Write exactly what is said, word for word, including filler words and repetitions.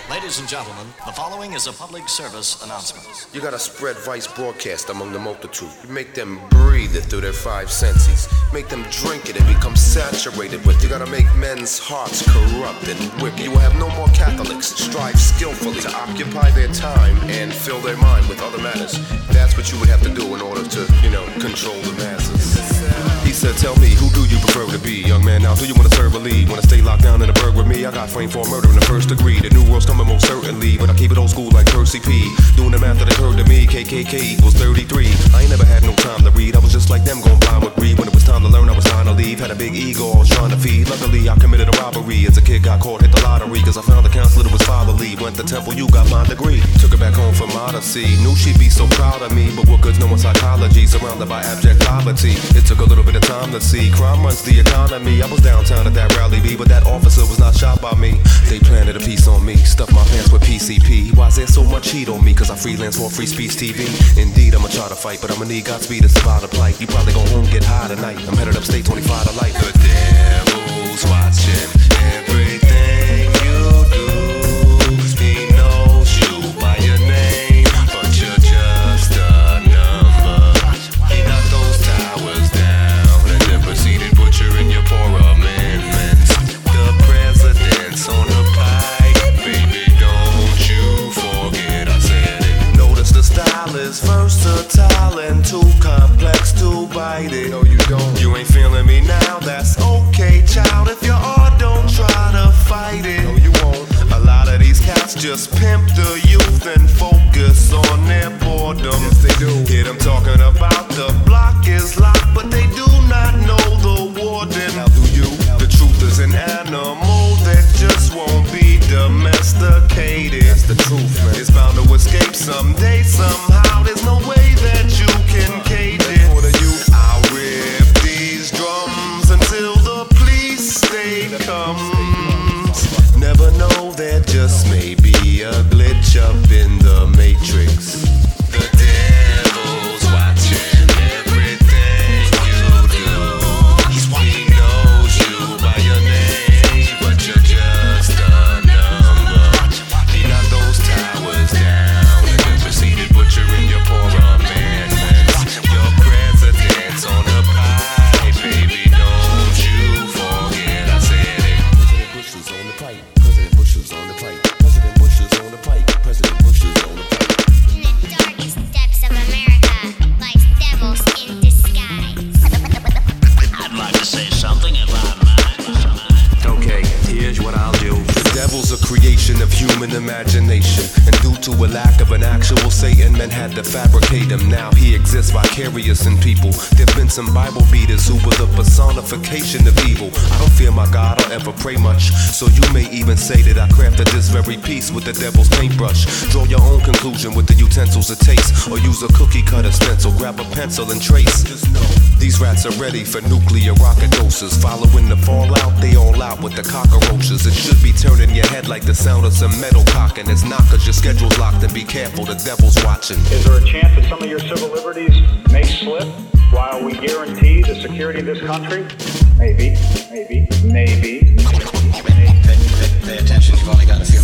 Ladies and gentlemen, the following is a public service announcement. You gotta spread Vice broadcast among the multitude. You make them breathe it through their five senses. Make them drink it and become saturated with. You gotta make men's hearts corrupt and wicked. You will have no more Catholics. Strive skillfully to occupy their time and fill their mind with other matters. That's what you would have to do in order to, you know, control the masses. He said, tell me, who do you prefer to be? Young man, now do you wanna serve a lead? Wanna stay locked down in a burg with me? I got framed for murder in the first degree. The new world's coming most certainly, but I keep it old school like Percy P. Doing the math that occurred to me, K K K equals thirty-three. I ain't never had no time to read. I was just like them, going blind with greed. When it was time to learn, I was trying to leave. Had a big ego, I was trying to feed. Luckily, I committed a robbery. As a kid, got caught, hit the lottery. Cause I found the counselor that was fatherly. Went to temple, you got my degree. Took her back home from Odyssey. Knew she'd be so proud of me, but what good's knowing psychology? Surrounded by abject poverty. It took a little bit of time to see. Crime runs the economy. I was downtown at that rally B, but that officer was not shot by me. They planted a piece on me. Stuffed my pants with P C P. Why's there so much heat on me? Cause I freelance for Free Speech T V. Indeed, I'ma try to fight, but I'ma need Godspeed to survive the plight. You probably go home, get high tonight. I'm headed upstate, twenty-five to light. The devil's watching everything you do. He knows you by your name, but you're just a number. He knocked those towers down and then proceeded butchering your poor amendments. The president's on the pike, baby, don't you forget I said it. Notice the style is versatile and too complex to bite it. No, you don't. You ain't feeling me now, that's okay, child. If you are, don't try to fight it. No, you won't. A lot of these cats just pimp the youth and focus on their boredom. Yes, they do. Hear them talking about the block is locked, but they do not know the warden. How do you? The truth is an animal that just won't be domesticated. That's the truth, man. It's bound to escape someday, somehow. There's no way that you can cage it. I'll rip these drums until the police state comes. Never know, there just may be a glitch up in the matrix. The devil's watching everything you do. He knows you by your name, but you're just a number. He knocked those towers down and then proceeded butchering your poor amendments. Your president's on the pipe, baby, don't you forget I said it. President Bush is on the pipe. President Bush is on the pipe. President Bush is on the pipe. President Bush is on the pipe. In the darkest depths of America lies devils in disguise. I'd like to say something if I might. Okay, here's what I'll do. The devil's a creation of human imagination, and due to a lack of an actual Satan, men had to fabricate him. Now he exists vicarious in people. There've been some Bible beaters who were the personification of evil. I don't fear my God or ever pray much, so you may even say that I crafted this very piece with the devil's paintbrush. Draw your own conclusion with the utensils of taste, or use a cookie cutter stencil, grab a pencil and trace. Just know these rats are ready for nuclear rocket doses. Following the fallout, they all out with the cockroaches. It should be turning your head like the sound of some metal cocking. It's not cause your schedule's locked, and be careful, the devil's watching. Is there a chance that some of your civil liberties may slip while we guarantee the security of this country? Maybe, maybe, maybe. Pay, pay, pay attention, you've only got a few